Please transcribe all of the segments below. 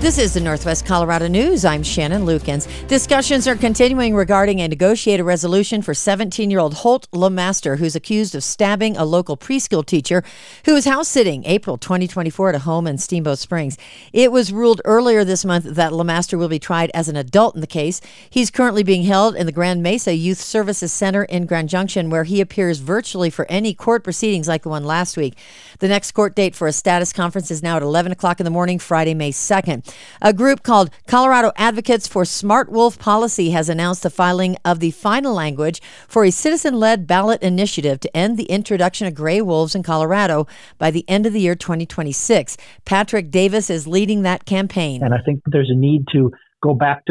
This is the Northwest Colorado News. I'm Shannon Lukens. Discussions are continuing regarding a negotiated resolution for 17-year-old Holt LeMaster, who's accused of stabbing a local preschool teacher who was house-sitting April 2024 at a home in Steamboat Springs. It was ruled earlier this month that LeMaster will be tried as an adult in the case. He's currently being held in the Grand Mesa Youth Services Center in Grand Junction, where he appears virtually for any court proceedings like the one last week. The next court date for a status conference is now at 11 o'clock in the morning, Friday, May 2nd. A group called Colorado Advocates for Smart Wolf Policy has announced the filing of the final language for a citizen-led ballot initiative to end the introduction of gray wolves in Colorado by the end of the year 2026. Patrick Davis is leading that campaign. And I think there's a need to go back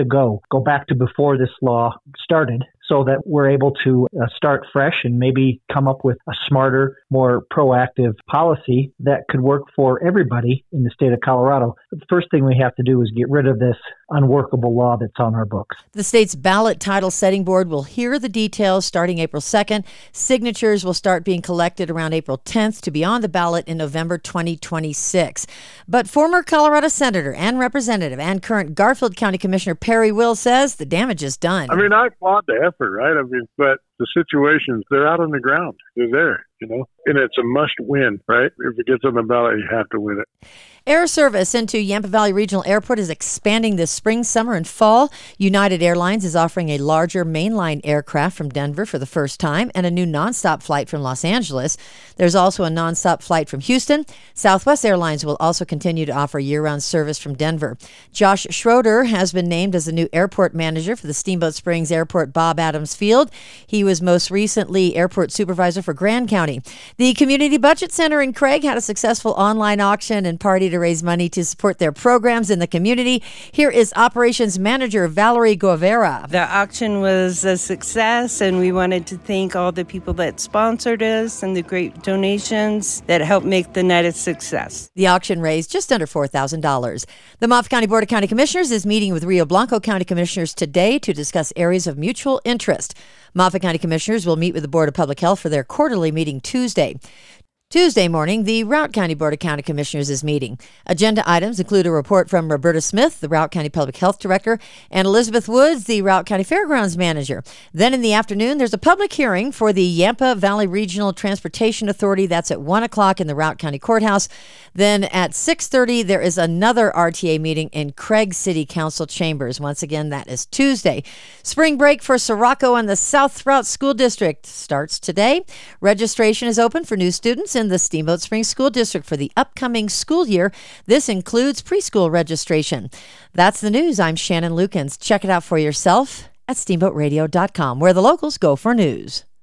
to before this law started, so that we're able to start fresh and maybe come up with a smarter, more proactive policy that could work for everybody in the state of Colorado. But the first thing we have to do is get rid of this unworkable law that's on our books. The state's ballot title setting board will hear the details starting April 2nd. Signatures will start being collected around April 10th to be on the ballot in November 2026. But former Colorado Senator and Representative and current Garfield County Commissioner Perry Will says the damage is done. I mean, I applaud the effort, right? I mean, but the situations, they're out on the ground. They're there, and it's a must win, right? If it gets on the ballot, you have to win it. Air service into Yampa Valley Regional Airport is expanding this spring, summer, and fall. United Airlines is offering a larger mainline aircraft from Denver for the first time and a new nonstop flight from Los Angeles. There's also a nonstop flight from Houston. Southwest Airlines will also continue to offer year-round service from Denver. Josh Schroeder has been named as the new airport manager for the Steamboat Springs Airport Bob Adams Field. He was most recently airport supervisor for Grand County. The Community Budget Center in Craig had a successful online auction and party to raise money to support their programs in the community. Here is Operations Manager Valerie Guevara. The auction was a success, and we wanted to thank all the people that sponsored us and the great donations that helped make the night a success. The auction raised just under $4,000. The Moffat County Board of County Commissioners is meeting with Rio Blanco County Commissioners today to discuss areas of mutual interest. Moffat County Commissioners will meet with the Board of Public Health for their quarterly meeting Tuesday. Tuesday morning, the Routt County Board of County Commissioners is meeting. Agenda items include a report from Roberta Smith, the Routt County Public Health Director, and Elizabeth Woods, the Routt County Fairgrounds Manager. Then in the afternoon, there's a public hearing for the Yampa Valley Regional Transportation Authority. That's at 1 o'clock in the Routt County Courthouse. Then at 6:30, there is another RTA meeting in Craig City Council Chambers. Once again, that is Tuesday. Spring break for Sirocco and the South Routt School District starts today. Registration is open for new students in the Steamboat Springs School District for the upcoming school year. This includes preschool registration. That's the news. I'm Shannon Lukens. Check it out for yourself at steamboatradio.com, where the locals go for news.